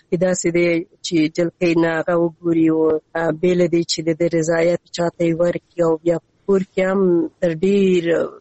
داسې دی چې جلکۍ نه هغه وګوري او بې له دې چې د رضایت چاته یې ورکړي او بیا کور کې هم تر ډېر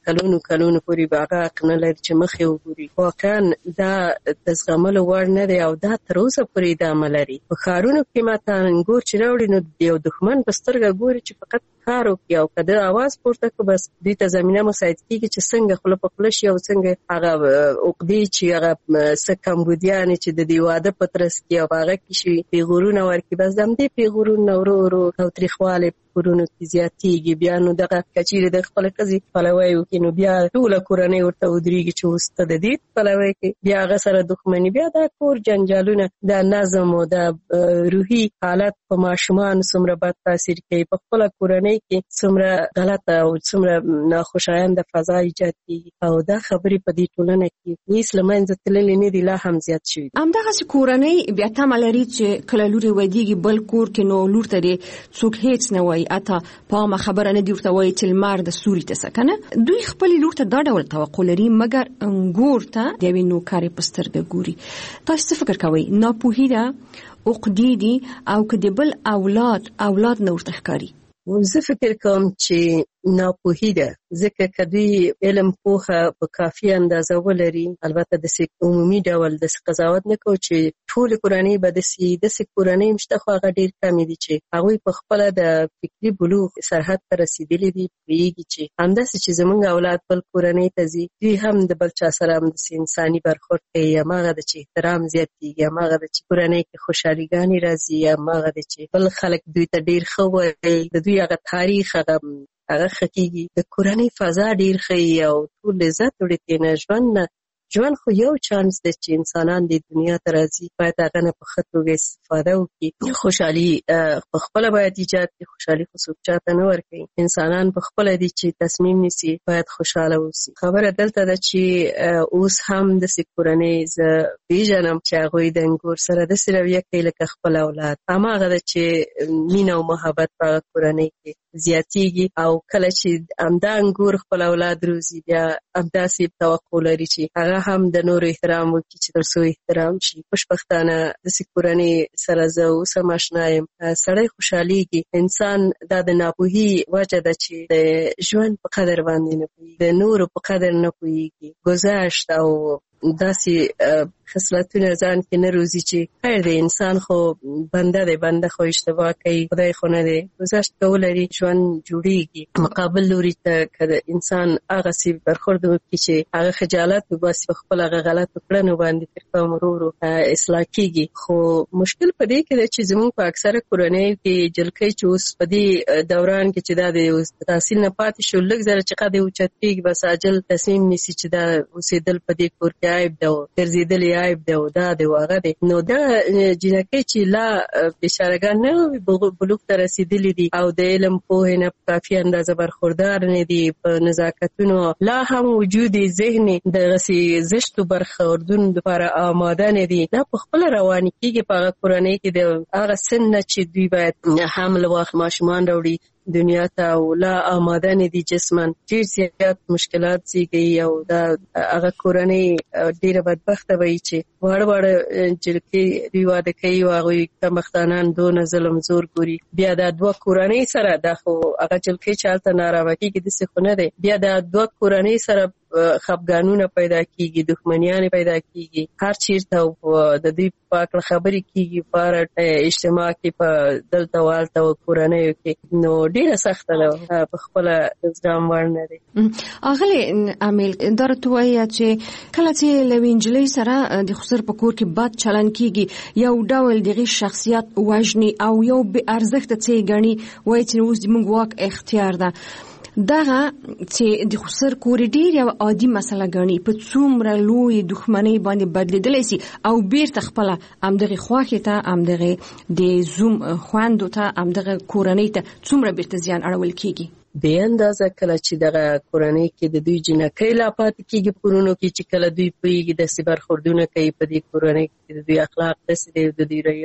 کلونو پورې به هغه حق نه لري چې مخې وګوري. واقعا دا د زغملو وړ نه دی او دا تر اوسه پورې ادامه لري. په ښارونو کې ماته انګور چې راوړي نو یو دښمن په سترګه ګوري چې فقط کار وکړي او که د اواز پورته کړو بس دوی ته زمینه مساعد کېږي چې څنګه خوله په خوله شي او څنګه هغه عقدې چې هغه څه کمبودیانې چې د دې واده په ترڅ کې او هغه کې شي پیغورونه ورکړي، بس د همدې پیغورونه ورو ورو تاوتریخوالی کورونو کې زیاتېږي. بیا نو دغه کچېرې د خپله ښځې پلوی وکړي نو بیا ټوله کورنۍ ورته ودرېږي چې اوس ته د دې پلوی کوي، بیا هغه سره دښمني، بیا دا کور جنجالونه، دا نظم او دا روحي حالت په ماشومانو څومره بد تاثیر کوي، په خپله کورنۍ کې څومره غلطه او څومره ناخوشاینده فضا ایجاد کېږي او دا خبرې په دې ټولنه کې هېڅ له منځه تللې نه دي، لا هم زیات شوي دي. همدغسې کورنۍ بیا تمه لري چې کله لور یې ودېږي بل کور کې نو لور ته دې څوک هېڅ نه وایي، اته په عامه خبره نه دي ورته وایي چې لمر د ستوري ته څه که نه. دوی خپلې لور ته دا ډول توقع لري مګر انګور ته د یوې نوکرې په سترګه ګوري. تاسو څه فکر کوئ؟ ناپوهي ده، عقدې دي او که د بل اولاد نه ورته ښکاري؟ زه فکر کوم چې ناپوهي ده، ځکه که دوی علم پوهه په کافي اندازه ولري، البته داسې عمومي ډول داسې قضاوت نه کوو چې ټولې کورنۍ به داسې کورنۍ هم شته، خو هغه ډېر کمې دي چې هغوی په خپله د فکري بلوغ سرحد ته رسېدلي دي، پوهېږي چې همداسې چې زموږ اولاد بل کورنۍ ته ځي دوی هم د بل چا سره هم داسې انساني برخورد کوي، هماغه ده چې احترام زیاتېږي، هماغه ده چې کورنۍ کې خوشحاليګانې راځي، هماغه ده چې بل خلک دوی ته ډېر ښه وایي، د دوی هغه تاریخ هغه ښه کېږي، د کورنۍ فضا ډېر ښه او ټول لذت وړي ترېنه. ژوند خو یو چانس دی چې انسانان د دنیا ته راځي، باید هغه نه په ښه توګه استفاده وکړي. خوشحالي په خپله باید ایجاد کړي، خوشحالي خو څوک چاته نه ورکوي، انسانان په خپله دي چې تصمیم نیسي باید خوشحاله اوسي. خبره دلته ده چې اوس هم داسې کورنۍ زه پېژنم چې هغوی د انګور سره داسې رویه کوي لکه خپل اولاد، هماغه ده چې مینه او محبت په هغه کورنۍ کې زیاتېږي او کله چې همدا انګور خپل اولاد روزي بیا همداسې توقع لري چې هغه هم د نورو احترام وکړي چې تر څو احترام شي. خوشبختانه داسې کورنۍ سره زه اوس هم اشنا یم، سړی خوشحالېږي. انسان دا د ناپوهي وجه ده چې د ژوند په قدر باندې نه پوهېږي، د نورو په قدر نه پوهېږي، گذشت او داسې خصلتونه ځان کې نه روزي چې خیر دی انسان خو بنده خو اشتباه کوي، خدای خو نه دی، گذشت کولري ژوند جوړیږي. مقابل لوري ته که انسان هغسې برخورد وکړي چې هغه خجالت وباسي په خپل هغه غلطو کړنو باندې فرقه ورو ورو اصلاح کېږي. خو مشکل په دې کې دی چې زموږ په اکثره کورنیو کې جلکۍ چې اوس په دې دوران کې چې دا د تحصیل نه پاتې شو لږ زره چې قد یې اوچت کېږي بس عاجل تصمیم نیسي چې دا اوسېدل په دې کور کې عیب ده او ګرځېدل یې عیب ده او دا دی او هغه دی. نو دا جینکۍ چې لا بېچارهګان نه بلوغ ته رسېدلي دي او د علم پوهې نه په کافي اندازه برخوردار نه دي، په نزاکتونو لا هم وجود ذهن دغسې زشتو برخوردونو لپاره آماده نه دي، دا په خپله روانې کېږي په هغه کورنۍ کې د هغه سن نه چې دوی باید حمل واخلي، ماشومان راوړي دنیا ته او لا آماده نه دي جسماً، ډېر زیات مشکلات زیږوي او دا هغه کورنۍ ډېره بدبخته به وي چې واړه جلکۍ دوی واده کوي او هغوی کمبختانان دونه ظلم زور ګوري. بیا دا دوه کورنۍ سره دا خو هغه جلکۍ چې هلته نارامه کېږي داسې خو نه دی، بیا دا دوه کورنۍ سره خفګانونه پیدا کېږي، دښمنیانې پیدا کېږي، هر چېرته د دوی په هکله خبرې کېږي په هره اجتماع کې په دلته او هلته او کورنیو کې، نو ډېره سخته ده، په خپله زغم وړ نه دی. اغلې امیل دا راته ووایه چې کله چې له یوې نجلۍ سره د خسر په کور کې بد چلند کېږي یو ډول د هغې شخصیت وژني او یو بې ارزښته څه یې ګڼي، وایي چې اوس زموږ واک اختیار ده، دغه چې د خسر کور ډېر یو عادي مسله ګڼي په څومره لوی دښمنۍ باندې بدلېدلی سي او بیرته خپله همدغې خوښې ته همدغې د زوم خویندو ته همدغه کورنۍ ته څومره بیرته زیان اړول کېږي. بې اندازه کله چې دغه کورنۍ کې د دوی جینکۍ لا پاتې کېږي کورونو کې چې کله دوی پوهېږي داسې برخوردونه کوي په دې کورنۍ کې د دوی اخلاق داسې دی، د دوی رویت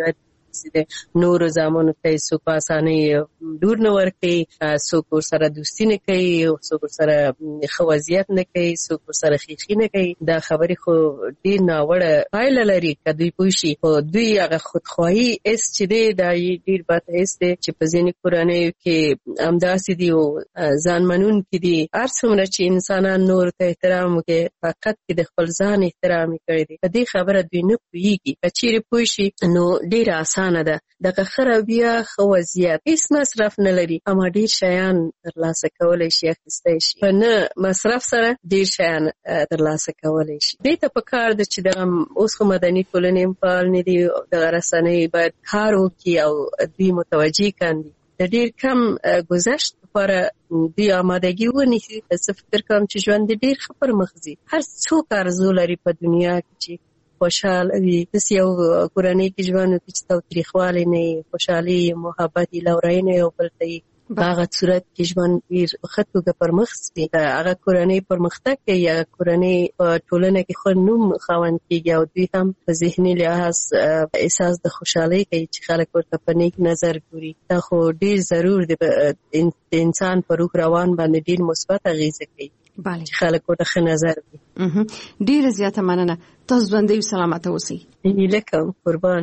د نورو زامنو ته څوک په اسانۍ لور نه ورکوي، څوک ورسره دوستي نه کوي، څوک ورسره ښه وضعیت نه کوي، څوک ورسره خیخي نه کوي. دا خبرې خو ډېر ناوړه پایله لري که دوی پوه شي. خو دوی هغه خودخواهي حس چې دی دا ډېر بد حس دی چې په ځینې کورنیو کې همداسې دي او ځان منونکي دي. هر څومره چې انسانان نورو ته احترام وکړي، فقط کې د خپل ځان احترام یې کړی دی. په دې خبره دوی نه پوهېږي. که چیرې پوه شي نو ډېره اسانه ده. دغه ښه رویه، ښه وضعیت، هېڅ مصرف نه لري، اما ډېر شیان ترلاسه کولی شي، اخیستی شي. په نه مصرف سره ډېر شیان ترلاسه کولی شي. دې ته پکار ده چې دغه اوس خو مدني ټولنې هم فعال نه دي، دغه رسنۍ باید کار وکړي او دوی متوجه کاندي. د ډېر کم گذشت لپاره دوی آمادګي ونیسي. زه فکر کوم چې ژوند ډېر ښه پر مخ ځي. هر څوک آرزو لري په دنیا کې چې خوشحاله وي. داسې یو کورنۍ کې ژوند وکړي چې تاوتریخوالی نه وي، خوشحالي، محبت، لورینه یو بل ته وي. په هغه صورت کې ژوند ډېر ښه توګه پر مخ ځي. هغه کورنۍ پرمختګ کوي، هغه کورنۍ په ټولنه کې ښه نوم خاوند کېږي او دوی هم په ذهني لحاظ احساس د خوشحالۍ کوي چې خلک ورته په نیک نظر ګوري. دا خو ډېر ضرور دی. د انسان په روح روان باندې ډېر مثبت اغېزه کوي چې خلک ورته ښه نظر وي. ډېره زیاته مننه. تاسو ژوندی او سلامته اوسئ. هیله کوم. قربان.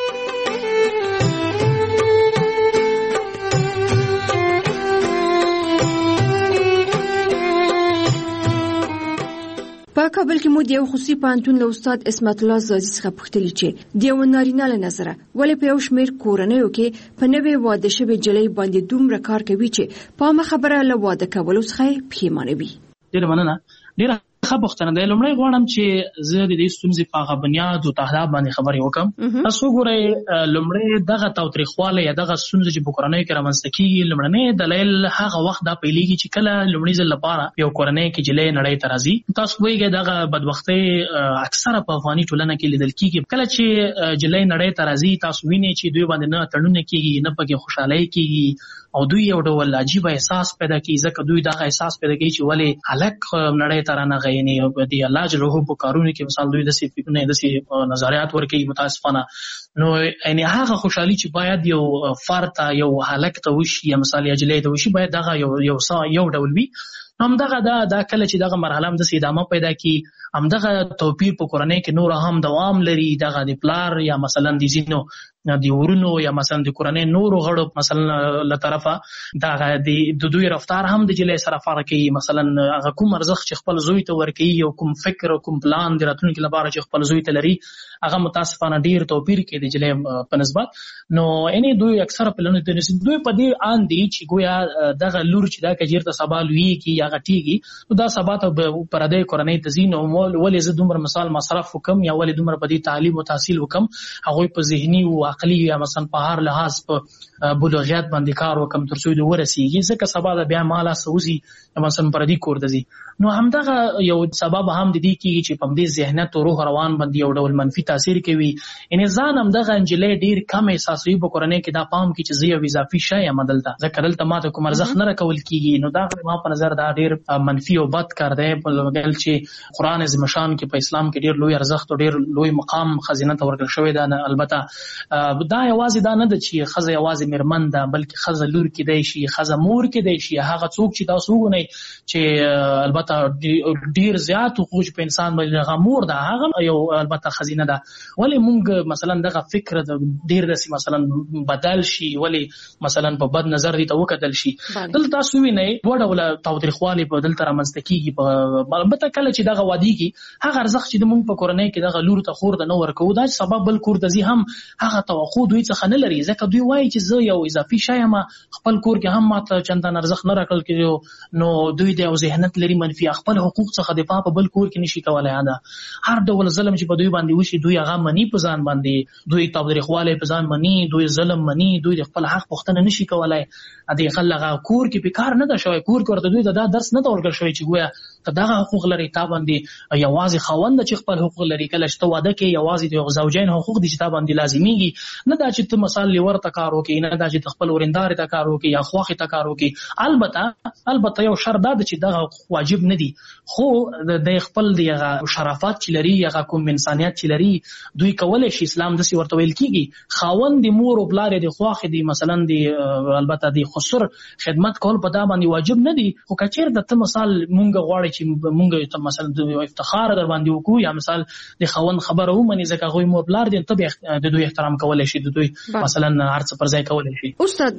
په کابل کې مو د یو خصوصي پوهنتون له استاد اسمت الله زازي څخه پوښتلي چې د یو نارینه له نظره ولې په یو شمېر کورنیو کې په نوې واده شوې نجلۍ باندې دومره کار کوي چې په عامه خبره له واده کولو څخه پښیمانه وي. ډېره مننه. ډېره ښه پوښتنه ده. لومړی غواړم چې زه د دې ستونزې په هغه بنیاد او تهداب باندې خبرې وکړم. تاسو وګورئ، لومړی دغه تاوتریخوالی یا دغه ستونزې چې په کورنیو کې رامنځته کېږي، لومړنی دلیل هغه وخت دا پیلېږي چې کله لومړي ځل لپاره یو کورنۍ کې نجلۍ نړۍ ته راځي. تاسو پوهېږئ دغه بدبختۍ اکثره په افغاني ټولنه کې لیدل کېږي. کله چې نجلۍ نړۍ ته راځي، تاسو وینئ چې دوی باندې نه تړونه کېږي، نه پکې خوشحالۍ کېږي او دوی یو ډول عجیب احساس پیدا کوي. ځکه دوی دغه احساس پیدا کوي چې ولې هلک نړۍ ته رانغی. یعنې د الله جل جلاله په کارونو کې مثال دوی داسې فکرونه، داسې نظریات ورکوي متاسفانه. نو یعنې هغه خوشحالي چې باید یو فرد ته، یو هلک ته وشي یا مثال یا نجلۍ ته وشي، باید دغه یو ډول وي. همدغه دا کله چې دغه مرحله هم داسې ادامه پیدا کړي، همدغه توپیر په کورنۍ کې نور هم دوام لري. دغه د پلار یا مثلا د ځینو د ورونو یا مثلا د کورنۍ نورو غړو مثلا له طرفه دغه د دوی رفتار هم د نجلۍ سره فرق کوي. مثلا هغه کوم ارزښت چې خپل زوی ته ورکوي او کوم فکر او کوم پلان د راتلونکي لپاره چې خپل زوی ته لري، هغه متاسفانه ډیر توپیر کوي د نجلۍ په نسبت. نو یعنې دوی اکثره پلانونه دوی په دې آن دي چې ګویا دغه لور چې دا که چېرته سبا لویېږي یا غټېږي، نو دا سبا ته پردۍ کورنۍ ته ځي. نو ولې زه دومره مثال مصرف وکړم یا ولې دومره په دې تعلیم او تحصیل وکړم، هغوی په ذهني او عقلي یا مثلا په هر لحاظ په بلوغیت باندې کار وکړم تر څو دوی ورسېږي. ځکه سبا د بیا ماله سوزي مثلا پردي کور ته ځي. نو همدغه یو سبب هم د دې کېږي چې په همدې ذهنیت او روح روان باندې یو ډول منفي تاثیر کوي. یعنې ځان همدغه نجلۍ ډېر کم احساسوي په کورنۍ کې، دا پام کړي چې زه یو اضافي شی یم دلته، ځکه دلته ما ته کوم ارزښت نه راکول کېږي. نو دا ما په نظر دا ډېر منفي او بد کار دی. بل چې قرآن عظیم شان کې په اسلام کې ډېر لوی ارزښت او ډېر لوی مقام ښځینه ته ورکړل شوی ده. البته دا یوازې دا نه ده چې ښځه یوازې مېرمن ده، بلکې ښځه لور کېدی شي، ښځه مور کېدی شي. هغه څوک چې تاسو وګورئ چې البته ډېر زیات حقوق په انسان باندې هغه مور ده، هغه یو البته ښځینه ده. ولې موږ مثلا دغه فکر ډېر داسې مثلا بدل شي، ولې مثلا په بد نظر دې ته وکتل شي. دلته تاسو وینئ دوه ډوله تاوتریخوالی په دلته رامنځته کېږي. البته کله چې دغه وادېږي، هغه ارزښت چې موږ په کورنۍ کې دغه لور ته خور ته نه ورکوو، دا سبب بل کور ته ځي هم هغه توقع دوی څخه نه لري. ځکه دوی وایي چې زه یو اضافي شی یم، خپل کور کې هم ماته چندان ارزښت نه راکړل کېږي. نو دوی د یو ذهنیت لري منفي، خپل حقوق څخه دفاع په بل کور کې نشي کولی. دا هر ډول ظلم چې په دوی باندې وشي، دوی هغه مني په ځان باندې، دوی تاوتریخوالی په ځان مني، دوی ظلم مني، دوی د خپل حق پوښتنه نشي کولی. د خلک کور کې په کار نه ده شوی، کور کې ورته دوی دا درس نه ده ورکړل شوی چې ګویا ته دغه حقوق لري، تا باندې یوازې خاوند چې خپل حقوق لري. کله چې ته واده کې یوازې د زوجین حقوق دي چې تا باندې لازمیږي، نه دا چې ته مثال لور ته کار وکړي، نه دا چې خپل ورندار ته کار وکړي یا خواخې ته کار وکړي. البته یو شرط دا چې دغه واجب نه دي، خو د خپل د شرافت چې لري یا کوم انسانیت چې لري دوی کولای شي. اسلام داسې ورته ویل کیږي خاوند د مور او پلار د خواخې دي مثلا د البته د خسر خدمت کول په دا باندې واجب نه دي. خو کچیر د ته مثال مونږ غواړي چې مونږ ته مثلا د افتخار در باندې وکړو یا مثال د خاوند خبره ومني ځکه هغوی مور پلار دي، ته د دوی احترام کولای شي، د دوی مثلا هر څه پر ځای کولای شي. استاد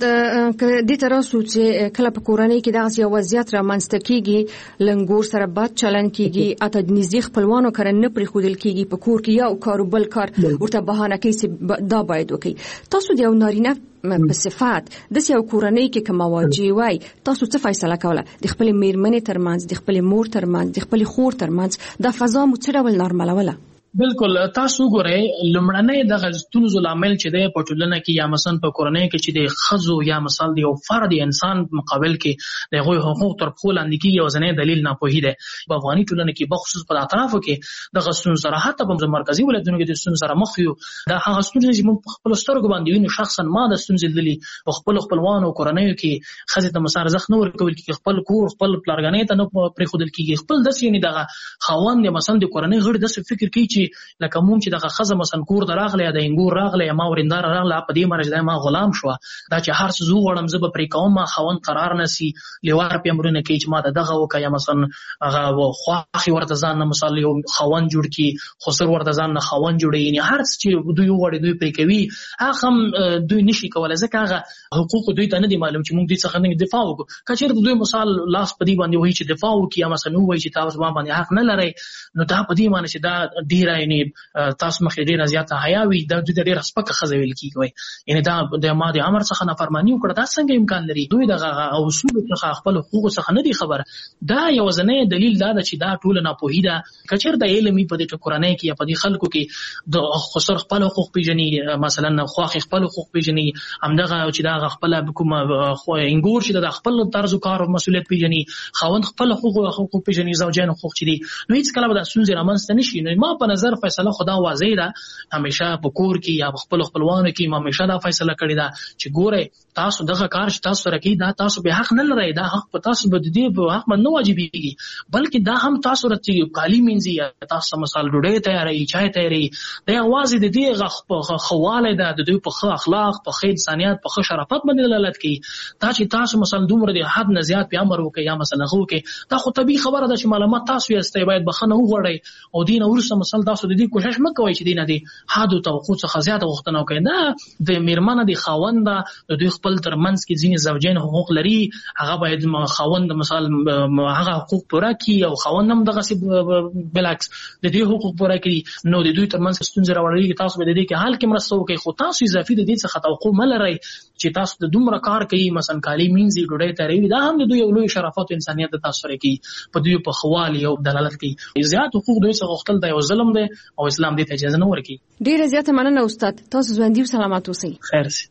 دې تر اوسه چې کله په کورنۍ کې دغه یو وضعیت رامنځته کیږي، لنګور سره بد چلن کیږي، اته د نږدې خپلوانو کړه نه پرې خودل کیږي، په کور کې یو کار بل کار ورته بهانه کوي چې دا باید وکړي. تاسو د یو نارینه په صفات د یو کورنۍ کې کوم واجب وای، تاسو څه فیصله کوله د خپل میرمنې ترمنځ، د خپل مور ترمنځ، د خپل خور ترمنځ، د فضا مو څه ډول نارملوله؟ بالکل تاسو ګورئ لمړنۍ د غزتونو لامل چې د پټولنه کې یا مثلا په کورنۍ کې چې د خزو یا مثال د یو فرد انسان مقابل کې د غوي حقوق تر خپل اندکی یو ځنې دلیل نه پوهی دی. په افغاني ټولنه کې بخصوص په اطرافو کې د غزتونو سره حتی په مرکزی ولایتونو کې د ستونزو سره مخ یو. دا هغه ستونزې چې موږ خپل سترګو باندې وینو. شخصا ما د ستونزې دلی په خپل خپلوانو کورنۍ کې خزه ته مسار زخ نه ورکول کې خپل کور خپل پلارګنې ته نه پرې خودل کېږي. خپل داسې یعنی دغه خاوند مثلا د کورنۍ غړي داسې فکر کوي چې لکه مونږ چې دغه خزه مثلا کور دراغله یا د انګور راغله یا ما ورندار راغله په دې مرز د ما غلام شو، دا چې هر څه زو غړم زه به پرې کوم، ما خاوند قرار نسی لوار په امرونه کوي چې ما دغه وکا یا مثلا هغه خواخي ورته ځان نه مثال یو خاوند جوړ کی، خسر ورته ځان نه خاوند جوړي. یعنی هر څه چې دوی وړي دوی پرې کوي هغه دوی نشي کولای ځکه هغه حقوق دوی ته نه دي معلوم چې مونږ دې څخه نه دفاع وکړو. کچېر دوی مثال لاس په دې باندې وایي چې دفاع وکړي یا مثلا وایي چې تاسو باندې حق نه لري، نو دا په دې معنی چې دا ډیر یعنی تاسو مخې ډیره زیاته حیا وي، دا دوی ډیره سپکه خزه ویل کیږي. یعنی دا د ما د امر څخه نافرمانی وکړه، دا څنګه امکان لري؟ دوی دغه اصول څخه خپل حقوق څخه نه دي خبر. دا یو ځنې دلیل دا چې دا ټول نه پوهی دا کچېر د علمي په دې کورنۍ کې یا په دې خلکو کې د خسر خپل حقوق پیژني، مثلا خواخ خپل حقوق پیژني، همدغه چې دا خپل کوم خو انګور چې د خپل طرز کار او مسولیت پیژني، خاوند خپل حقوق پیژني، زوجین حقوق چې دي، نو هیڅ کله به د سنځ رامنځته نشي. نو ما په نظر فیصله خدا واضح ده، همیشه په کور کې یا خپل خپلوانو کې ما همیشه دا فیصله کړې ده چې ګوره تاسو دغه کار چې تاسو سره کوي دا تاسو به حق نه لرئ، دا حق په تاسو به دې په حق نه واجبېږي، بلکې دا هم تاسو راته کالی مینځي یا تاسو مثال ډوډۍ تیاري چای تیاري، دا یوازې د دې خواله ده د دوی په ښه اخلاق په ښه انسانیت په ښه شرافت باندې دلالت کوي. دا چې تاسو مثلا دومره د حد نه زیات په امر وکړي یا مثلا هو کې دا خو طبيعي خبره ده چې معلومات تاسو یې استای باید بخنه وغوړئ او دین ورسره مثلا تاسو د دې کوشش مکوئ چې دینه دي حد او توقع څخه زیاته غوښتنه وکړي. دا د میرمنه د خاوند د دوی خپل ترمنځ کې ځینې زوجین حقوق لري، هغه باید خاوند مثال هغه حقوق پوره کړي او خاوند هم دغه بلعکس د دې حقوق پوره کړي. نو د دوی ترمنځ ستونزې راوړي تاسو به د دې کې حل کې مرسته وکړي، خو تاسو اضافي د دې څخه توقع مه لرئ چې تاسو د دومره کار کوي مثلا کالی مینځي ډوډۍ تیاروي، دا هم د دوی یو لوی شرافت او انسانیت د تاسو سره کوي، په دوی په خوالي او دلالت کوي. زیات حقوق دوی څخه غوښتل دا یو ظلم دی او اسلام دې ته اجازه نه ورکوي. ډیره زیاته مننه استاد، تاسو ژوندي او سلامات اوسئ. خیر سي.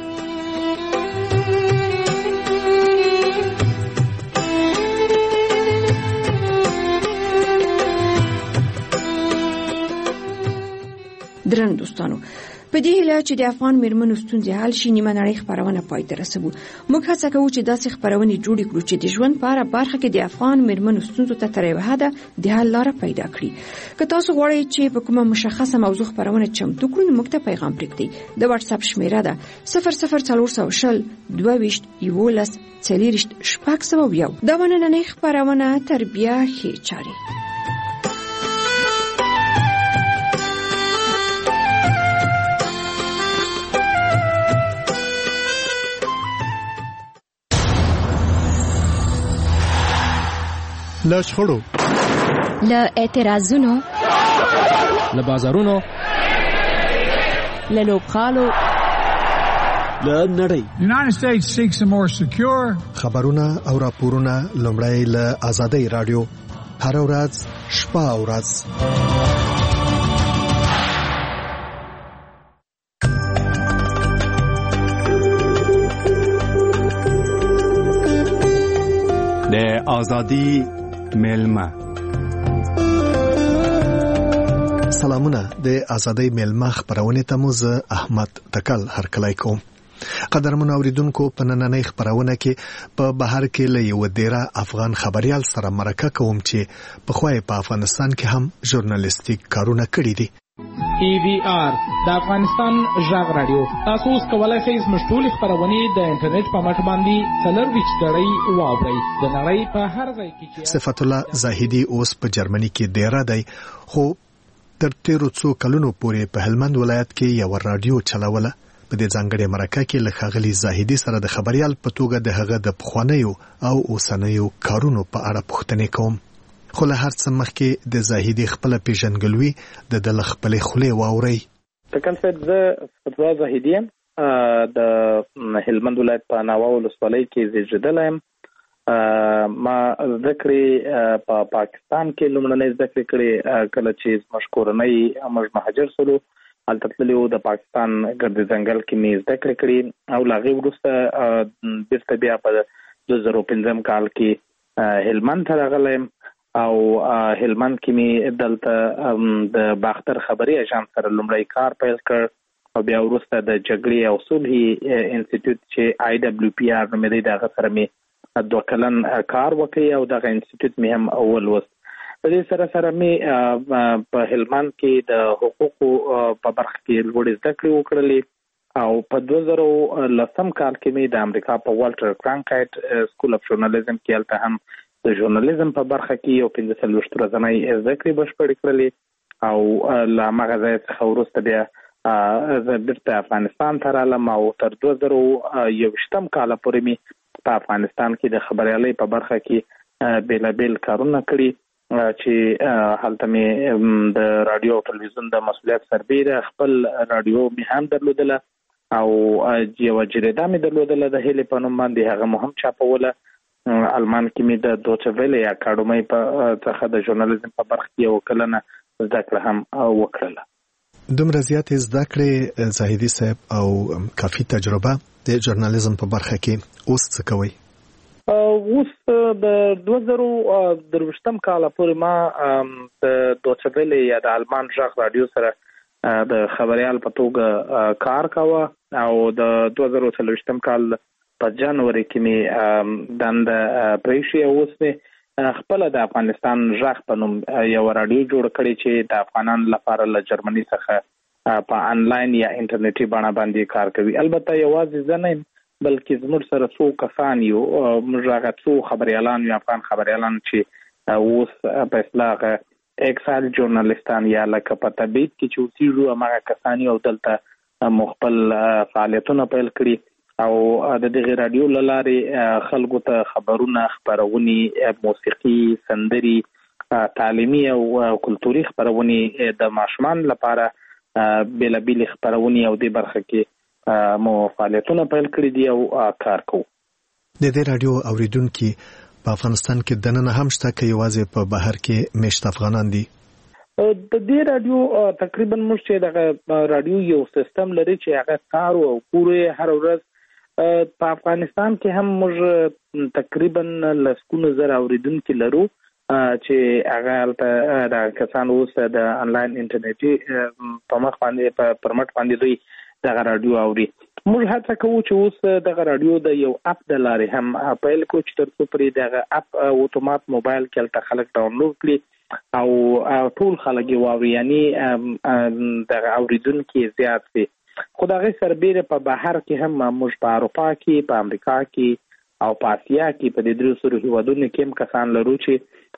درنو دوستانو، په دې هیله چې د افغان میرمنو ستونزې حل شي، نیمه نړۍ خبرونه پای ته رسوو. موږ هڅه کوو چې داسې خبرونه جوړې کړو چې د ژوند په هره برخه کې د افغان میرمنو ستونزو ته تر یوه حده د حل لاره پیدا کړي. که تاسو غواړئ چې په کومه مشخصه موضوع خبرونه چمتو کړو، نو موږ ته پیغام پرېږدئ. د واتس اپ شمیره ده 00420 22 11 40 601. دا نننۍ خبرونه تربیه ښې چارې. له شخړو، له اعتراضونو، له بازارونو، له لوبغالو، له نړۍ. United States seeks a more secure. خبرونه او راپورونه لومړی له آزادۍ رادیو هر ورځ شپه او ورځ. د آزادۍ میلمه. سلامونه د ازادۍ میلمه خبرونه ته مو زه احمد تکل هرکلی کوم. قدرمن اوریدونکو په نننۍ خبرونه کې په بهر کې له یو ډیره افغان خبريال سره مرکه کوم چې په خوای په افغانستان کې هم ژورنالیستیک کارونه کړی دي. EVR د افغانستان ژغ رادیو تاسو اوس کولای شئ زموږ ټولې خبرونه د انټرنیټ په مټ باندې څلورویشت ګړۍ واورئ. د نړۍ په هر ځای کې چې صفت الله زاهدي اوس په جرمني کې ډیره دی، خو تر تیرو څو کلونو پورې په هلمند ولایت کې یو رادیو چلوله. په دې ځانګړې مرکه کې له ښاغلي زاهدي سره د خبريال په توګه د هغه د پخوانیو او اوسنیو کارونو په اړه پوښتنې کوم. خو له هر څه مخکې د زاهدي خپل پیژنګلوي د خپلې خولې واوري. تکل صاحب زه فتوا زاهدي د هلمند ولایت په ناوه ولسوالۍ کې زیږیدلی یم. ما ذکرې په پاکستان کې لومړنۍ ذکرې کړې کله چې زموږ کورنۍ موږ مهاجر شولو. هلته تللي د پاکستان ګرد ځنګل کې مې زده کړې کړې او له هغې وروسته بېرته بیا په 2015 کال کې هلمند ته راغلی یم او هلمند کې مې دلته د باختر خبري اژانس سره لومړی کار پیل کړ او بیا وروسته د جګړې او صلحې انسټیټیوټ چې IWPR نومېدی د هغه سره مې 2 کلن کار وکړ او دغه انسټیټیوټ مې هم ولوست. په دې سره سره مې په هلمند کې د حقوقو په برخه کې لوړې زده کړې وکړلې او په 2010 کال کې مې د امریکا په والټر کرانکایټ سکول اف ژورنالیزم کې هلته هم د ژورنالیزم په برخه کې یو 15 ورځنۍ زده کړې بشپړې کړلې او له هماغه ځای څخه وروسته بیا زه بیرته افغانستان ته رالم او تر 2021 کال پورې مې په افغانستان کې د خبريالۍ په برخه کې بیلابیل کارونه کړي چې هلته مې د رادیو او تلویزیون د مسؤلیت سربیره خپل رادیو مې هم درلودله او یوه جریده مې درلودله د هیلې په نوم باندې، هغه مو هم چاپوله. المان کې مې د دوچه ویلې اکاډمۍ څخه د ژورنالیزم په برخه کې 1 کلنه زده کړه هم وکړله. دومره زیاتې زده کړې زاهدي صاحب او کافي تجربه د ژورنالیزم په برخه کې اوس څه کوئ؟ اوس د 2023 کال پورې ما د دوچه ویلې یا د المان ژغ رادیو سره د خبريال په توګه کار کاوه او د 2023 کال په جنوري کې مې دنده پریښې. اوس مې خپل د افغانستان ژغ په نوم یو رادیو جوړ کړی چې د افغانانو لپاره له جرمني څخه په انلاین یا انټرنیټي بڼه باندې کار کوي. البته یوازې زه نه یم بلکې زموږ سره څو کسان یو، موږ هغه څو خبريالان یو افغان خبريالان چې اوس په اصطلاح اکسایل ژورنالیستان یا لکه په تبعید کې چې اوسېږو هماغه کسان یو دلته مخبل فعالیتونه پیل کړي او د دغه رادیو له لارې خلکو ته خبرونه، خبرونې، موسیقي، سندري، تعلیمي او کلتوري خبرونې د ماشومان لپاره بیلابیل خبرونې او د برخه کې مو فعالیتونه پیل کړی دي او کار کوو. د دې رادیو اوریدونکو په افغانستان کې دننه هم شته کې یوازې په بهر کې مشت افغانان دي؟ د دې رادیو تقریبا موږ چې د رادیو یو سیستم لري چې هغه کار او پوره هر ورځ په افغانستان کې هم موږ تقریبا لسکونه زر اوریدونکو لرو چې هغه د کسانو اوس د انلاین انټرنیټي په مخ باندې پر مټ باندې دوی دغه رادیو اوري. موږ هڅه کوو چې اوس دغه رادیو د یو اپ د لارې هم پیل کوو چې تر څو پرې دغه اپ اتومات موبایل کې هلته خلک ډاونلوډ کړي او ټول خلک یې واوري، یعنې دغه اوریدونکي زیات شي. خو د هغې سربیره په بهر کې هم موږ په اروپا کې، په امریکا کې او په اسیا کې په دې 300 هیوادونو کې هم کسان لرو چې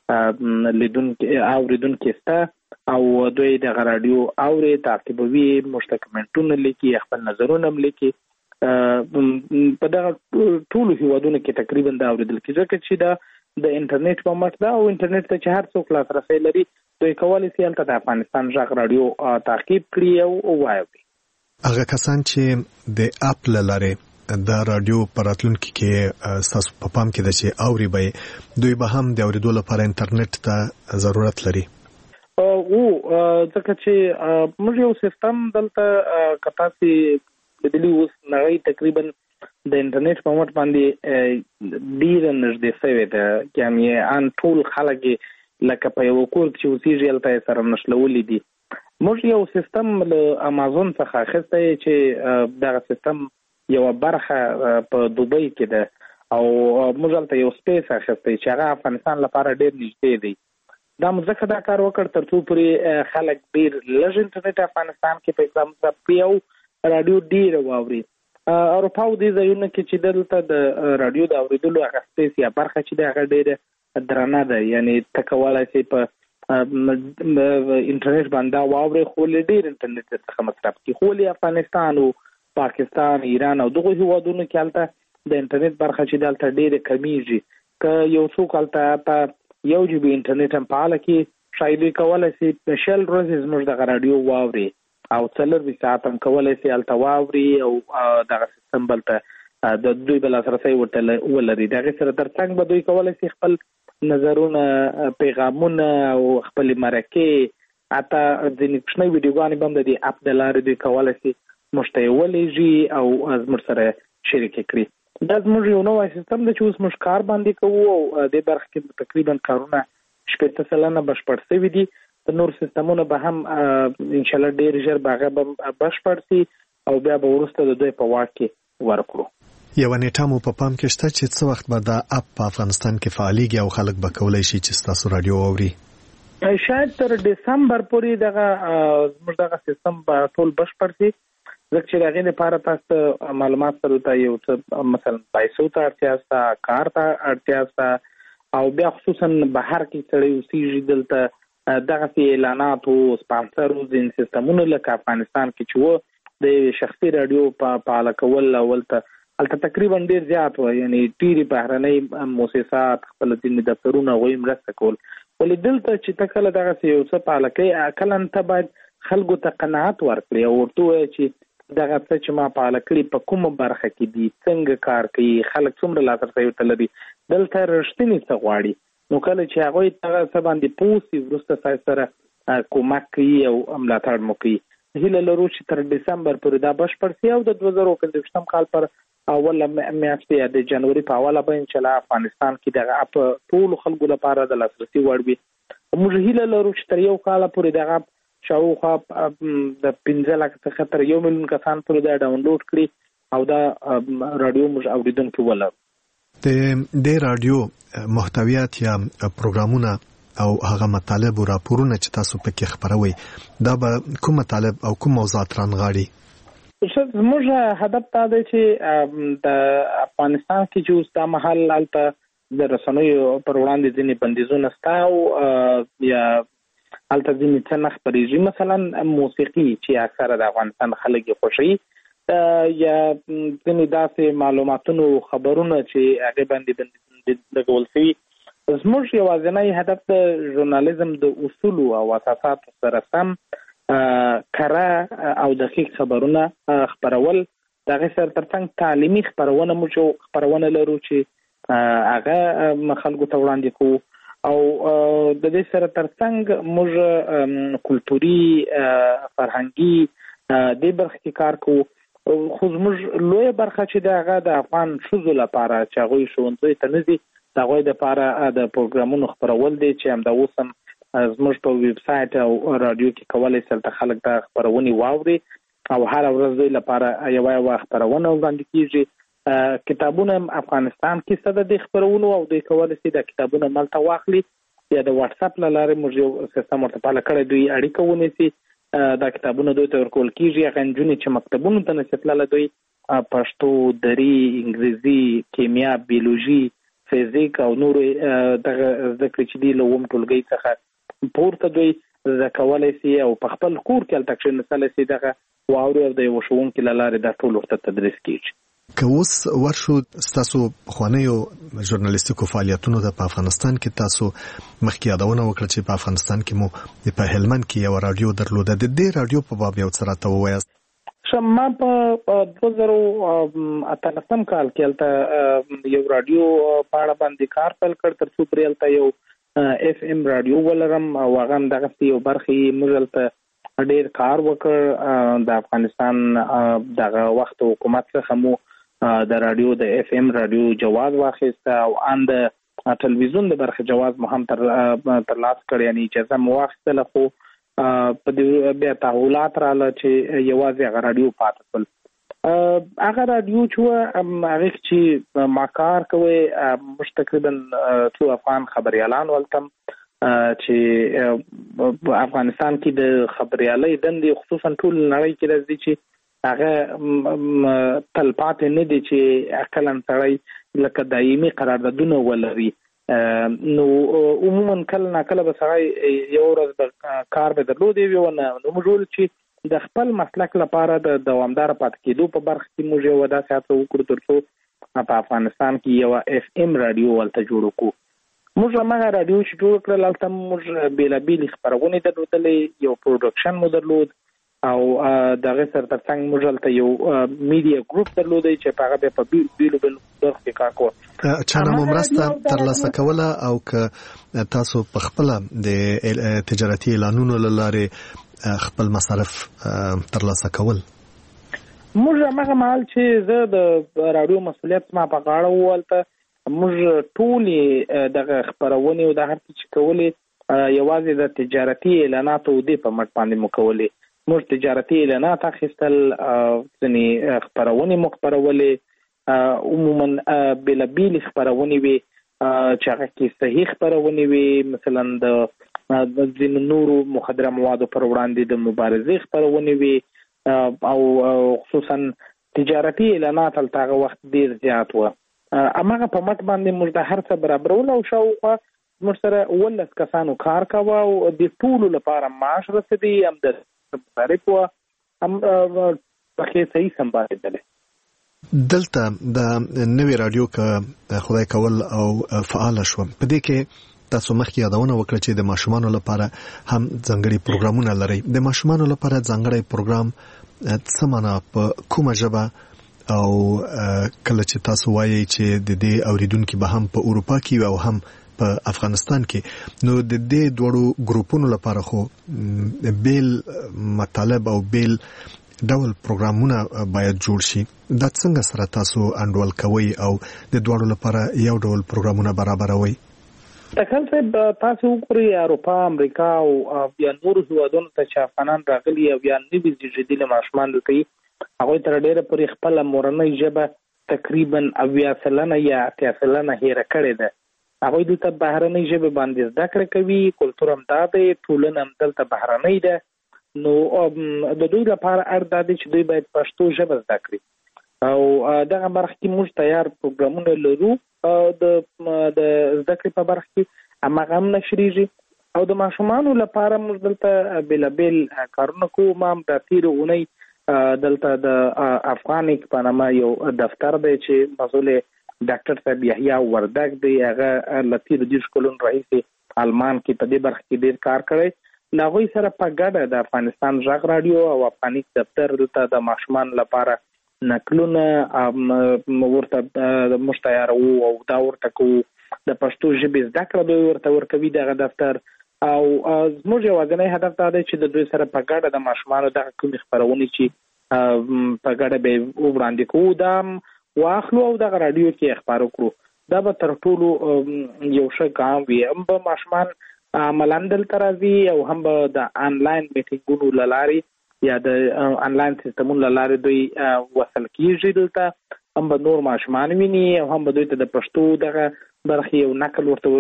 اوریدونکي شته او دوی دغه رادیو اوري، تعقیبوي، موږ ته کمنټونه لیکي، خپل نظرونه هم لیکي. په دغه ټولو هیوادونو کې تقریبا دا اوریدل کېږي چې دا د انټرنیټ په مټ ده او انټرنیټ ته چې هر څوک لاسرسی لري دوی کولی شي هلته د افغانستان ژغ رادیو تعقیب کړي او واوري. هغه کسان چې د اپ له لارې د رادیو په راتلونکي کې ستاسو په پام کې ده چې اوري به دوی به هم د اورېدو لپاره انټرنیټ ته ضرورت لري؟ ځکه چې موږ یو سیستم دلته که تاسې لیدلي اوس نړۍ تقریبا د انټرنیټ په مټ باندې ډیر نږدې شوی دی، یعنی ان ټول خلک لکه په یو کور کې اوسېږي هلته سره نښلولي دي. موږ یو سیستم له امازون څخه اخیستی چې دغه سیستم یوه برخه په دوبۍ کې ده او موږ هلته یو سپیس اخیستی چې هغه افغانستان لپاره ډیر نږدې دی. دا موږ ځکه دا کار وکړ تر څو پورې خلک ډیر لږ انټرنیټ افغانستان کې په اسلام په یو رادیو ډیر واوري. اروپا او دې ځایونو کې چې دلته د رادیو د اورېدلو هغه سپیس یا برخه چې د هغه ډیره درنه ده، یعنی ته کولی شې په انټرنیټ باندې واوري خو له ډیر انټرنیټ څخه مصرف کړي. خو له افغانستان او پاکستان، ایران او دغه هیوادونو کې هلته د انټرنیټ برخه چې دلته ډیره کمیږي. که یو څوک هلته په 1 GB انټرنیټ هم فعاله کړي شاید دوی کولی شي په 20 ورځې زموږ دغه رادیو واوري او 24 ساعت هم کولی شي هلته واوري او دغه سیستم بلته د دوی به لاسرسی ورته ولري. د هغې سره تر څنګ به دوی کولی شي خپل نظرونه، پیغامونه او خپلې مرکې، حتی ځینې کوچنۍ ویډیوګانې به هم د دې اپ د لارې دوی کولی شي موږ ته یې ولېږي او زموږ سره شریکې کړي. دا زموږ یو نوی سیستم دی چې اوس موږ کار باندې کوو او دې برخه کې تقریبا کارونه 80% بشپړ شوي دي. د نور سیستمونه به هم انشاءالله ډېر ژر به هغه به بشپړ شي او بیا به وروسته د دوی په واک کې ورکړو. یو نیټه مو په پام کې شته چې څه وخت به دا اپ په افغانستان کې فعالیږي او خلک به کولی شي چې ستاسو رادیو واوري؟ شاید تر ډسمبر پورې زموږ دغه سیستم به ټول بشپړ شي، ځکه چې د هغې لپاره تاسو معلومات سره ته یو څه مثلا پیسو ته اړتیا شته، کار ته اړتیا شته او بیا خصوصا بهر کې سړی اوسېږي دلته دغسې اعلانات او سپانسر او ځینې سیستمونه لکه افغانستان کې چې و د شخصي رادیو په فعاله کول هلته تقریبا ډیر زیات و، یعنی ډیرې بهرنۍ مؤسسات خپل ځینې دفترونه هغوی مرسته کول. ولې دلته چې ته کله دغسې یو څه فعاله کوې کله ته باید خلکو ته قناعت ورکړې او ورته ووایې چې دغه څه چې ما فعاله کړي په کومه برخه کې دي، څنګه کار کوي، خلک څومره لاسرسی ورته لري. دلته رښتینې څه غواړي، نو کله چې هغوی دغه څه باندې پوه شي وروسته ستاسو سره کومک کوي او ملاتړ مو کوي. هیله لرو چې تر ډسمبر پورې دا بشپړ شي او د 2025 کال پر اوله میاشت یا د جنوري په اوله به انشاءالله افغانستان کې دغه اپ ټولو خلکو لپاره د لاسرسي وړ وي. موږ هیله لرو چې تر یو کاله پورې دغه شاوخوا د 15 لک څخه تر 1 میلیون کسان پورې دا ډاونلوډ کړي او دا رادیو موږ اوریدونکي ولرو. د رادیو محتویات یا پروګرامونه او هغه مطالب او راپورونه چې تاسو پکې خبروي دا به کوم مطالب او کوم موضوعات رانغاړي؟ زموږ هدف دا دی چې د افغانستان کې چې اوس دا مهال هلته د رسنیو پر وړاندې ځینې بندیزونه شته او یا هلته ځینې څه نه خپرېږي، مثلا موسیقي چې اکثره د افغانستان خلک یې خوښوي یا ځینې داسې معلوماتونو خبرونه چې هغې باندې لګول شوي. زموږ یوازینی هدف د ژورنالیزم د اصولو او اساساتو سره سم کره او دقیق خبرونه خبرول. د هغې سره تر څنګ تعلیمي خپرونه موږ خپرونه لرو چې هغه خلکو ته وړاندې کوو او د دې سره تر څنګ موږ کلتوري فرهنګي دې برخه کې کار کوو. خو زموږ لویه برخه چې د هغه د افغان ښځو لپاره چې هغوی ښوونځیو ته نه ځي د هغوی دپاره د پروګرامونو خپرول دی چې همدا اوس هم زموږ په ویب سایټ او رادیو کې کولی شي هلته خلک دا خپرونې واوري او هره ورځ دوی لپاره یوه خپرونه وړاندې کېږي. کتابونه هم افغانستان کې شته د دې خپرونو او دوی کولی شي دا کتابونه ملته واخلي یا د واټساپ له لارې موږ یو سیستم ورته فعاله کړی دوی اړیکه ونیسي. دا کتابونه دوی ته ورکول کېږي. هغه نجونې چې مکتبونو ته نشي تللی دوی پښتو، دري، انګریزي، کیمیا، بیولوژي، فزیک او نور دغه زده کړې چې دي له اووم ټولګۍ څخه پورته دوی زده کولی شي او په خپل کور کې هلته کښېنستلی شي دغه واوري او د یوه ښوونکي له لارې دا ټول ورته تدریس کېږي. که اوس ورشو ستاسو پخوانیو ژورنالیستیکو فعالیتونو ته په افغانستان کې تاسو مخکې یادونه وکړه چې په افغانستان کې مو په هلمند کې یوه رادیو درلوده. د دې رادیو په باب یو څه راته ووایاست. ما په 2018 کال کې هلته یو رادیو په اړه باندې کار پیل کړ تر څو پرې هلته یو FM رادیو ولرم او هغه هم دغسې یو برخې موږ هلته ډېر کار وکړ. د افغانستان دغه وخت حکومت څخه مو د رادیو د اف ام رادیو جواز واخیسته او ان د ټلویزیون د برخه جواز مو هم تر لاس کړ، یعنی اجازه مو واخیستله، خو په دې بیا تحولات رااله چې یوازې هغه رادیو پاتې شول. هغه رادیو چې چې ما کار کوي مش تقریبا څو افغان خبريالان ولتم چې افغانستان کې د خبريالۍ دندې خصوصا ټول نړۍ کې راځي چې هغه تلپاتې نه دي چې اکلن سړی لکه دایمي قراردادونه ولري. نو عموما کله نه کله به سړی یو ورځ کار به درلودي وي ونه نو موږ چې د خپل مسلک لپاره د دوامدار پاتې کېدو په برخه کې موږ یو داسې هڅه وکړو ترڅو په افغانستان کې یو اف ام رادیو ولته جوړ کړو. موږ هغه رادیو چې جوړ کړل هلته موږ بیلابیلې خپرونې درلودلې، یو پروډکشن مو درلود او دغه سره ترڅنګ موږ هلته یو میډیا ګروپ درلودی چې په هغه بیا په بیلو برخو کې کار کوو. چانه مو مرسته ترلاسه کوله او که تاسو په خپله د تجارتي اعلانونو له لارې خپل مصارف ترلاسه کول؟ موږ هغه مهال چې زه د رادیو مسؤلیت ما په غاړه وولته موږ ټولې دغه خپرونې او د هر څه چې کولې یوازې د تجارتي اعلاناتو دې په مټ باندې مو کولې. موږ تجارتي اعلانات اخیستل، ځینې خپرونې مو خپرولې، عموما بیلابیلې خپرونې وي چې هغه کې صحیح خپرونې وي، مثلا د ځینو نورو مخدره موادو پر وړاندې د مبارزې خپرونې وي او خصوصا تجارتي اعلانات هلته هغه وخت ډېر زیات وه. هماغه په مټ باندې موږ د هر څه برابرول او شاوخوا موږ سره 19 کسانو کار کوه او د ټولو لپاره معاش رسېدی، هم د مصارف وه، هم پکې صحیح سمبالېدلی. دلته د نوې رادیو که خدای کول او فعال شوم، په دې کې تاسو مخکې یادونه وکړه چې د ماشومانو لپاره هم ځانګړي پروګرامونه لري. د ماشومانو لپاره ځانګړي پروګرام څه معنا په کومه ژبه او کله چې تاسو وایي چې د دې اوریدونکو به هم په اروپا کې او هم په افغانستان کې، نو د دې دوړو ګروپونو لپاره خو بیل مطالب او بیل ډول پروګرامونه باید جوړ شي. دا څنګه سره تاسو انډول کوي او د دوړو لپاره یو ډول پروګرامونه برابروي؟ تکل صاحب تاسو وګورئ اروپا، امریکا او یا نورو هیوادونو ته چې افغانان راغلي او یا نوي زیږېدلي ماشومان دلته هغوی تر ډېره پورې خپله مورنۍ ژبه تقریبا 80% یا 80% هېره کړې ده. هغوی دلته بهرنۍ ژبې باندې زده کړه کوي، کلتور هم دا دی، ټولنه هم دلته بهرنۍ ده. نو د دوی لپاره اړ دا دی چې دوی باید پښتو ژبه زده کړي او دغه برخه کې موږ تیار پروګرامونه لرو د زده کړې په برخه کې هماغه هم نشریږي او د ماشومانو لپاره موږ دلته بیلابیل کارونه کوو. ما هم د تېرې اونۍ دلته د افغانیک په نامه یو دفتر دی چې مسؤل ډاکټر صاحب یحیی وردګ دی، هغه له تېرو 10 کلونو راهیسې آلمان کې په دې برخه کې ډېر کار کړی. له هغوی سره په ګډه د افغانستان غږ راډیو او افغانیک دفتر دلته د ماشومانو لپاره نقلونه ورته موږ تیاروو او دا ورته کوو. د پښتو ژبې زده کړه دوی ورته ورکوي دغه دفتر او زموږ یوازینی هدف دا دی چې د دوی سره په ګډه د ماشومانو دغه کومې خپرونې چې په ګډه به یې وړاندې کوو دا واخلو او دغه راډیو کې خپاره کړو. دا به تر ټولو یو ښه ګام وي. هم به ماشومان عملاً دلته راځي او هم به د آنلاین میټینګونو له لارې یا د آنلاین سیستمونو له لارې دوی وصل کېږي دلته، هم به نور ماشومان ویني او هم به دوی ته د پښتو دغه برخې یو نقل ورته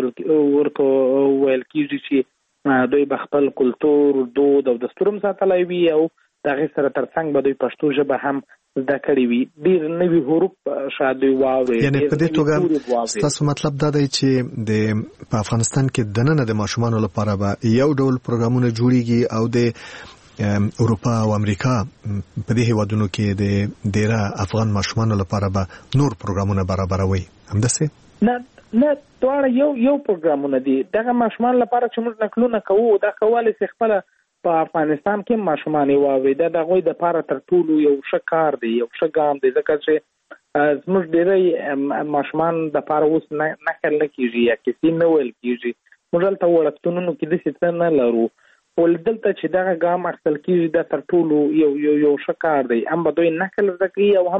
ویل کېږي چې دوی به خپل کلتور، دود او دستور هم ساتلی وي او د هغې سره ترڅنګ به دوی پښتو ژبه هم زده کړې وي. ډېر نوي حروف شاید دوی واوري. یعنې په دې توګه ستاسو مطلب دا دی چې په افغانستان کې دننه د ماشومانو لپاره به یو ډول پروګرامونه جوړیږي او د اروپا او امریکا په دې هیوادونو کې د ډیره افغان ماشومانو لپاره به نور پروګرامونه برابروي، همداسې؟ نه دواړه یو پروګرامونه دي. دغه ماشومان لپاره چې موږ نقلونه کوو دا کولی شي خپله په افغانستان کې ماشومان یې واوري. دا د هغوی دپاره تر ټولو یو ښه کار دی، یو ښه ګام دی، ځکه چې زموږ ډېری ماشومان دپاره اوس نقل نه کېږي یا کیسې نه ویل کېږي. موږ هلته وړکتونونو کې داسې څه نه لرو. خو دلته چې دغه ګام اخیستل کېږي دا تر ټولو یو ښه کار دی. هم به دوی نقل زده کوي او هم به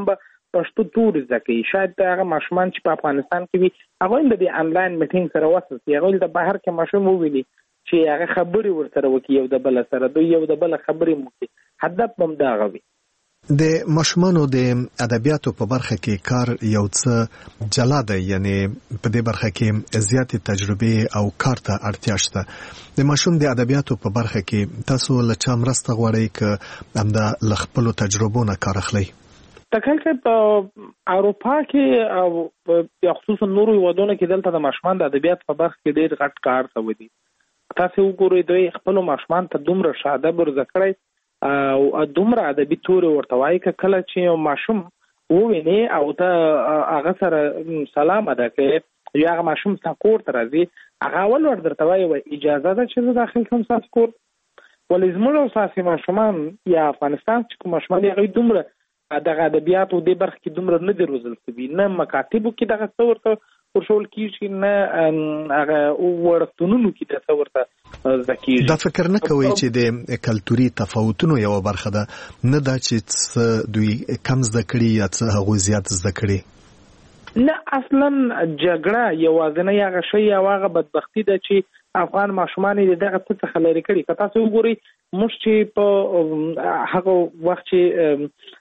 پښتو توري زده کوي. شاید هغه ماشومان چې په افغانستان کې وي هغه د دې انلاین میټینګ سره وصل شي، هغه د بهر کې ماشوم وویني چې هغه خبري ورسره وکړي یو د بل سره، دوی یو د بل خبري وکړي. هدف هم دا غوي. د ماشومانو د ادبیاتو په برخه کې کار یو څه جلا دی، یعنی په دې برخه کې زیاتې تجربه او کار ته اړتیا شته. د ماشوم د ادبیاتو په برخه کې تاسو له چا مرسته غواړئ که همدا له خپلو تجربو نه کار اخلئ؟ تکل چې په اروپا کې او خصوصا نورو هیوادونو کې دلته د ماشومان د ادبیات په برخه کې ډېر غټ کار شوی دی. تاسو وګورئ دوی خپل ماشومان ته دومره شاده برزه کړی او دومره ادبي توري ورته وایي که کله چې یو ماشوم وویني او ته هغه سره سلام ادا کوي یا هغه ماشوم ستا کور ته راځي، هغه اول ور درته وایي اجازه ده چې زه داخل شم ستاسو کور. ولې زموږ او ستاسې ماشومان یا افغانستان چې کوم ماشومان دي هغوی دومره دغه ادبیاتو دې برخه کې دومره نه دي روزل شوي، نه مکاتبو کې دغه څه ورته ورښول کېږي، نه هغه وړکتونونو کې دغه څه ورته زده کېږي. دا فکر نه کوئ چې د کلتوري تفاوتونو یوه برخه ده، نه دا چې څه دوی کم زده کړي یا څه هغوی زیات زده کړي؟ نه، اصلا جګړه یوازینی هغه شی او هغه بدبختي ده چې افغان ماشومان یې دغه څه څخه لرې کړي. که تاسو وګورئ موږ چې په هغه وخت چې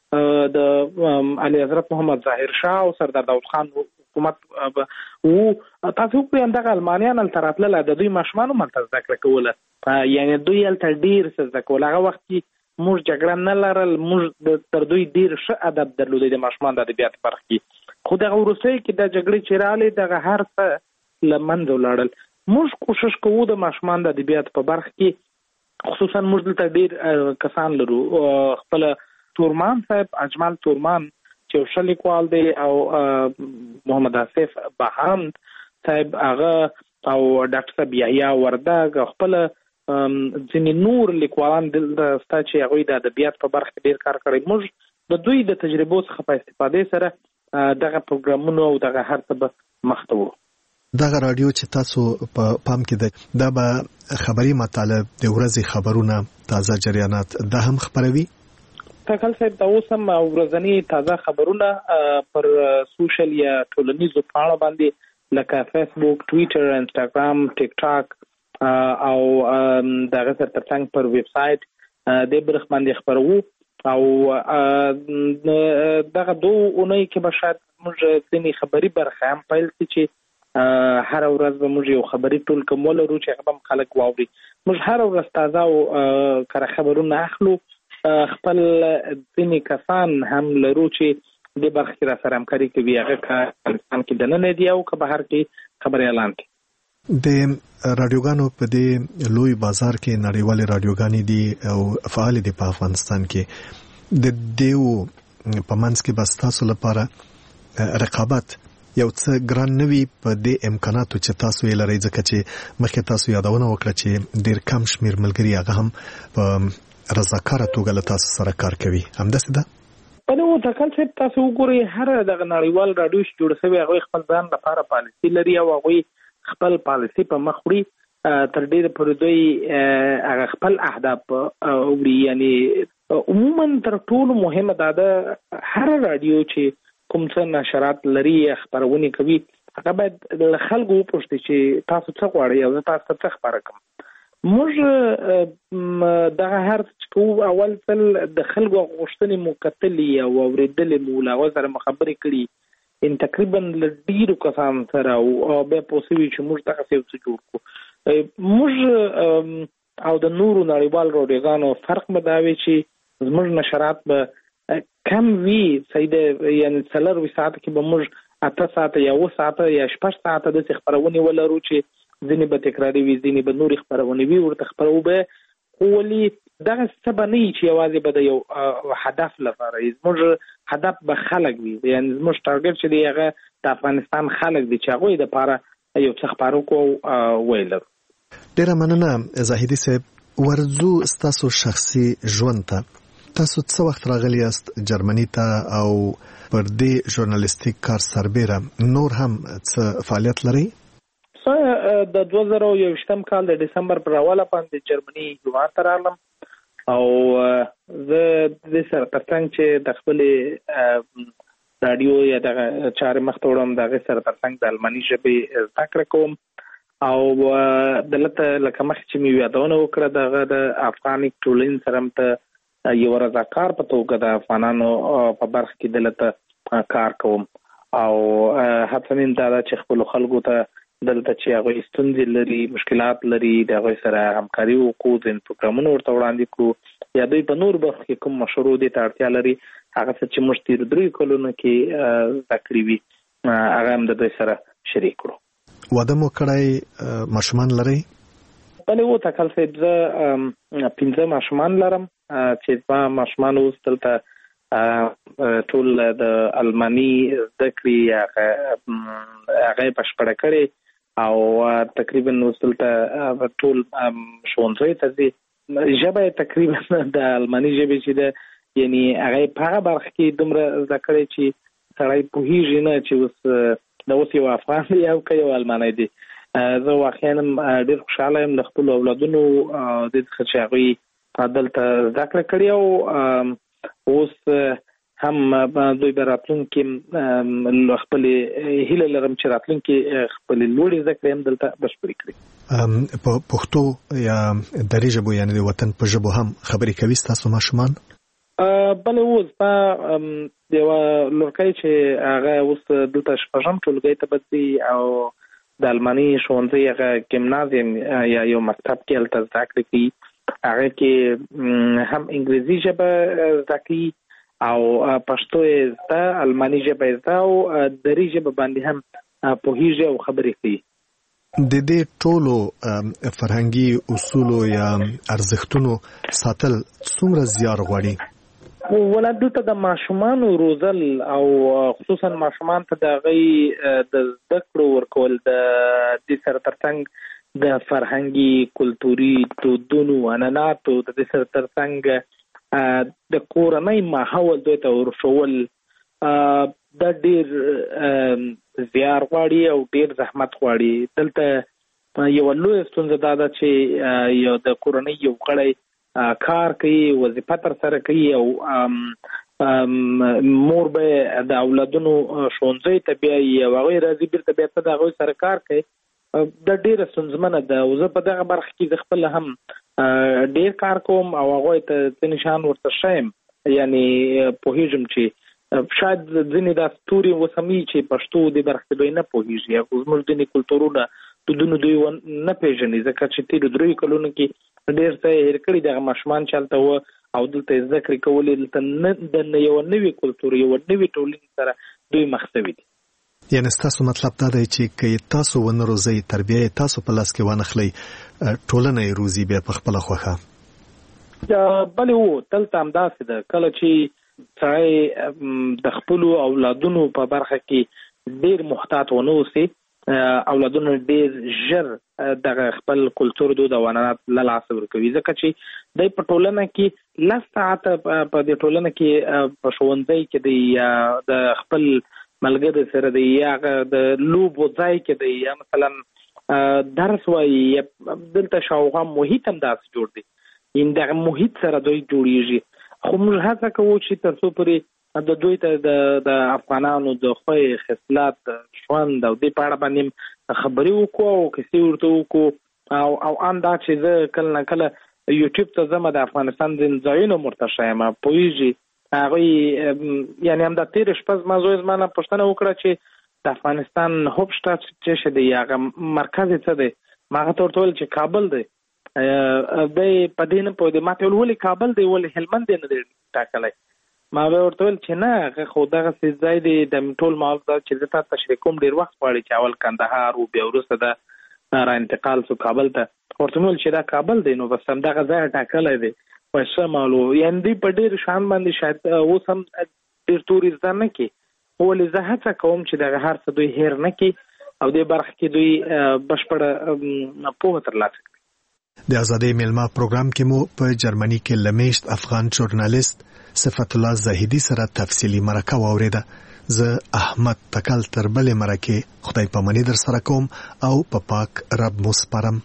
د علي حضرت محمد ظاهر شاه او سردار داود خان حکومت وو، تاسو وګورئ همدغه المانیان هلته راتلل، د دوی ماشومان هم هلته زده کړه کوله، یعنې دوی هلته ډېر څه زده کول. هغه وخت کې موږ جګړه نه لرل، موږ تر دوی ډېر ښه ادب درلودی د ماشومان د ادبیات برخه کې. خو دغه وروستۍ کې د جګړې چې راغلې دغه هر څه له منځه ولاړل. موږ کوشش کوو د ماشومان د ادبیات په برخه کې، خصوصا موږ دلته ډېر کسان لرو. خپل تورمان صاحب، اجمل تورمان چې یو ښه لیکوال دی، او محمد آصف بهاند صاحب هغه، او ډاکټر صاحب یحیی وردګ، خپل ځینې نور لیکوالان دلته شته چې هغوی د ادبیات په برخه کې ډېر کار کړی. موږ د دوی د تجربو څخه په استفادې سره دغه پروګرامونو او دغه هر څه به مخ ته وړو. دغه رادیو چې تاسو په پام کې ده، دا به خبري مطالب، د ورځې خبرونه، تازه جریانات دا هم خبروي؟ تکل صاحب دا اوس هم ورځنی تازه خبرونه پر سوشل یا ټولنیزو پاڼو باندې لکه فیسبوک، ټویټر، انسټاګرام، ټیک ټاک او دغه سره ترڅنګ پر ویب سایټ د برخ باندې خبرو. او دغه دوه اونۍ کې به شاید موږ ځینې خبري برخه هم پیل کړي چې هر ورځ به موږ یو خبري ټولګه ولرو چې هغه هم خلک واوري. موږ هر ورځ تازه او کره خبرونه اخلو. خپل ځینې کسان هم لرو چې د برخه کې را سره همکاري کوي، هغه که افغانستان کې دننه دي او که بهر کې خبري اعلان کوي. د رادیوګانو په دې لوی بازار کې نړیوالې رادیوګانې دي او فعال دي په افغانستان کې. د دیو په منځ کې بس تاسو لپاره رقابت یو څه ګران نه وي په دې امکاناتو چې تاسو یې لرئ، ځکه چې مخکې تاسو یادونه وکړه چې ډېر کم شمېر ملګري هغه هم په رضاکاره توګه له تاسو سره کار کوي. همداسې ده؟ نو تکل صاحب تاسو وګورئ هر دغه نړیوال رادیو چې جوړ شوی هغوی خپل ځان لپاره پالیسي لري او هغوی خپل پالیسي په مخ وړي. تر ډېره پورې دوی هغه خپل اهداف وړي. یعنې عموما تر ټولو مهمه دا ده هر رادیو چې کوم څه نشرات لري یا خپرونې کوي هغه باید له خلکو وپوښتي چې تاسو څه غواړئ او زه تاسو ته څه خپاره کړم. موږ دغه هر څه کوو اول ځل د خلکو غوښتنې مو کتلې او اورېدلې مو له هغو سره مو خبرې کړي، ان تقریبا له ډېرو کسانو سره، او بیا پوه شوي چې موږ دغسې یو څه جوړ کړو. موږ او د نورو نړیوالو رادیوګانو فرق به دا وي چې زموږ نشرات به کم وي، صحیح ده، یعنې 4 ساعته کې به موږ 8 ساعته یا 9 ساعته یا 6 ساعته داسې خپرونې ولرو چې ځینې به تکراري وي، ځینې به نورې خپرونې وي ورته خپرو به. خو ولې دغه څه به نه وي چې یوازې به د یو هدف لپاره وي. زموږ هدف به خلک وي، یعنې زموږ ټارګټ چې دی هغه د افغانستان خلک دي چې هغوی دپاره یو څه خپاره کړو ویلر. ډېره مننه زاهدي صاحب. ورځو ستاسو شخصي ژوند ته تاسو څه وخت راغلی یاست جرمني ته او پر دې ژورنالیستیک کار سربیره نور هم څه فعالیت لرئ؟ د 2021 کال د ډسمبر پر اوله باندې جرمني هیواد ته راغلم او زه د سره ترڅنګ چې د خپلې رادیو یا د چارې مخ ته وړم دغه سره ترڅنګ د الماني ژبې زده کړه کوم او دلته لکه مخ چې مې یادونه وکړه دغه د افغاني ټولنې سره ته یو رضاکار په توګه د افغانانو په برخه کې دلته کار کوم او هڅه مې دا چې خپل خلکو ته دلته چې هغه ستونزې لري مشکلات لري دغه سره همکاري وکړو د پروګرامونو ورته وړاندې کړو یا دوی په نور برخو کې کوم مشورو دي ته اړتیا لري هغه چې موږ تیر 3 کلونو کې تقریبي هغه هم د دوی سره شریک کړو. واده مو کړی ماشومان لري؟ بلې و تکل صاحب زه 15 ماشومان لرم چې ما ماشومان اوس دلته ټول د الماني زده کړې هغه بشپړه کړې او تقریبا اوس دلته ټول ښوونځي ته ځي ژبه تقریبا د الماني ژبې چې د یعنی هغه په هغه برخه کې دومره زده کړې چې سړی پوهیږي نه چې اوس یو افغان دی او که یو المانی دی. زه واقعا ډېر خوشحاله یم له خپلو اولادونو د دې څخه چې هغوی دلته زده کړه کړې او اوس هم دوی به راتلونکي خپلې هیله لرم چې راتلونکي خپلې لوړې زده کړې هم دلته بشپړې کړي. په پښتو یا دري ژبو یعنې د وطن په ژبو هم خبرې کوي ستاسو ماشومان؟ بلې اوس په یوه لورکۍ چې هغه اوس دلته شپږم ټولګۍ ته بدلي او د الماني ښوونځي هغه ګیمنازیم یا یو مکتب کې هلته زده کړې کوي هغه کې هم انګریزي ژبه زده کوي او پښتو یې زده الماني ژبه یې زده او دري ژبه باندې هم پوهیږي او خبرې کوي. د دې ټولو فرهنګي اصولو یا ارزښتونو ساتل څومره زیار غواړي؟ ولادت د ماشومان روزل او خصوصا ماشومان ته د غي د زده کړو ورکول د دې سره ترڅنګ د فرهنګي کلتوري دودونو عنعناتو د دې سره ترڅنګ د کورنۍ ماحول دوی ته ورشول د ډیر زیار غواړي او ډیر زحمت غواړي. دلته یو لوی ستونزه دا ده چې یو د کورنۍ یو غړی کار کوي وظیفه تر سره کوي او مور به د اولادونو ښوونځي ته بیایي او هغوی راځي بیرته بیا ته د هغوی سره کار کوي د ډېره ستونزمنه ده او زه په دغه برخه کې د خپل هم ډېر کار کوم او هغوی ته ځینې شیان ورته ښیم یعنې پوهېږم چې شاید ځینې دا ستوري اوس هم چې پښتو دې برخه کې دوی نه پوهېږي او زموږ ځینې کلتورونه دودونه دوی نه پېژني ځکه چې تېرو 3 کلونو کې ډېر څه هېر کړي دغه ماشومان چې هلته وه او دلته زده کړې کولې دلته د یوه نوي کلتور یوه نوې ټولنې سره دوی مخ شوي دي. یعنې ستاسو مطلب دا دی چې که تاسو ونه روزئ تربیه یې تاسو په لاس کې وانخلئ ټولنه یې روزي بیا په خپله خوښه؟ بلې هو دلته همداسې ده کله چې سړی د خپلو اولادونو په برخه کې ډېر محتاط ونه اوسي اولادونه ډېر ژر دغه خپل کلتور دود او عنعنات له لاسه ورکوي ځکه چې دی په ټولنه کې 10 ساعته په دې ټولنه کې په ښوونځي کې دی یا د خپل ملګرو سره دی یا د لوبو ځای کې دی یا مثلا درس وایي دلته شاوخوا محیط هم داسې جوړ دی ان دغه محیط سره دوی جوړیږي خو موږ هڅه کوو چې تر څو پورې د دوی ته د افغانانو د خوی خصلات ژوند او دې په اړه باندې خبرې وکړو او کیسې ورته وکړو او ان دا چې زه کله نه کله یوټیوب ته ځم د افغانستان ځینې ځایونه مرتشه یم پوهېږي هغوی یعنې همدا تېره شپه زما زوی زما نه پوښتنه وکړه چې د افغانستان هوپشټات څه شی دی هغه مرکز یې څه دی ما هغه ته ورته ویل چې کابل دی دی په دې نه پوهېدی ما ته ویل ولې کابل دی ولې هلمند دی نه دی ټاکلی ما به ورته ویل چې نه هغه خو دغسې ځای دی د ټول ماحول دا چې زه تا تشریح کوم ډېر وخت غواړي چې اول کندهار و بیا وروسته دا را انتقال سو کابل ته ورته مې ویل چې دا کابل دی نو بس همدغه ځای ټاکلی دی په ښه مالو یعنې دوی په ډېر شان باندې شاید اوس هم ډېر تورې زده نه کړي ولې زه هڅه کوم چې دغه هر څه دوی هېر نه کړي او دې برخه کې دوی بشپړه پوهه ترلاسه کړي. د ازادۍ میلمه پروګرام کې مو په جرمني کې لمیشت افغان ژورنالیست صفت الله زاهدي سره تفصیلی مرکه واوریده. زه احمد تکل تر بلې مرکه خدای پاماني در سره کوم او په پاک رب مو سپارم.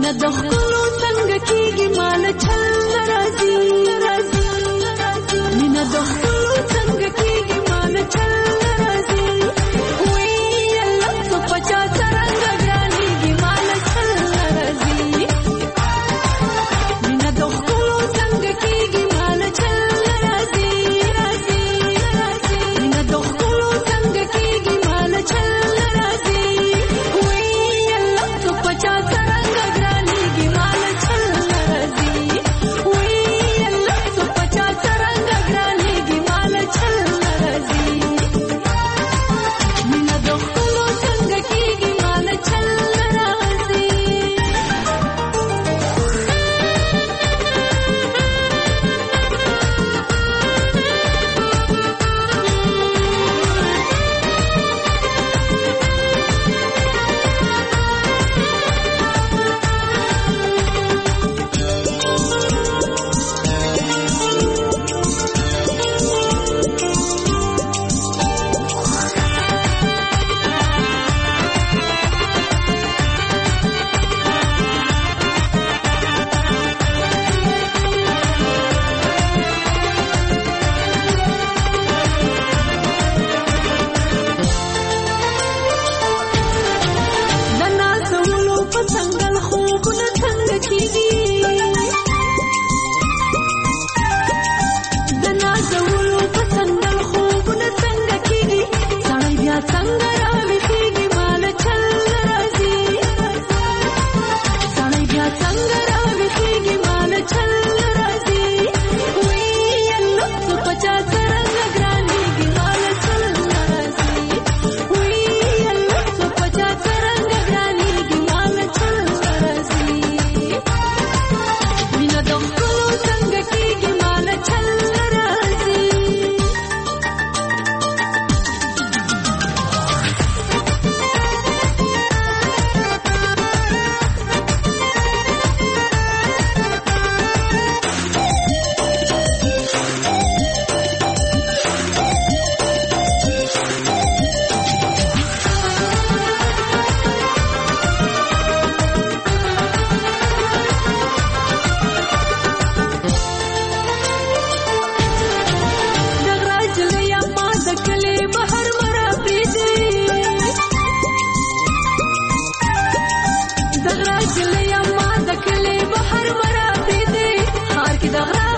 مینا د ښکلو څنګه کېږي مال چل راځي مینا د ښکلو څنګه کېږي مال چل راځي وی الله څو پچا څرنګه ګرانېږي مال چل راځي مینا د ښکلو څنګه کېږي مال چل راځي مینا د ښکلو څنګه کېږي مال چل راځي وی الله څو پچا څرنګه ګرانېږي مال چل راځي وی الله څو پچا څرنګه ګرانېږي مال چل راځي مینا د ښکلو څنګه کېږي مال چل راځي د نازولو په څنګل خوبونه څنګه کېږي د نازولو په څنګل خوبونه څنګه کېږي سړی بیا څنګه راویښېږي مال چل راځي سړی بیا څنګه راویښېږي مال چل راځي وی الله څو پچا څرنګه ګرانېږي مال چل راځي وی الله څو پچا څرنګه ګرانېږي مال چل راځي مینا د ښکلو څنګه کېږي مال چل راځي د غراج لیا ما د کلي بهر مرا پریږدي د غراج لیا ما د کلي بهر مرا پریږدي ښار کې د غراج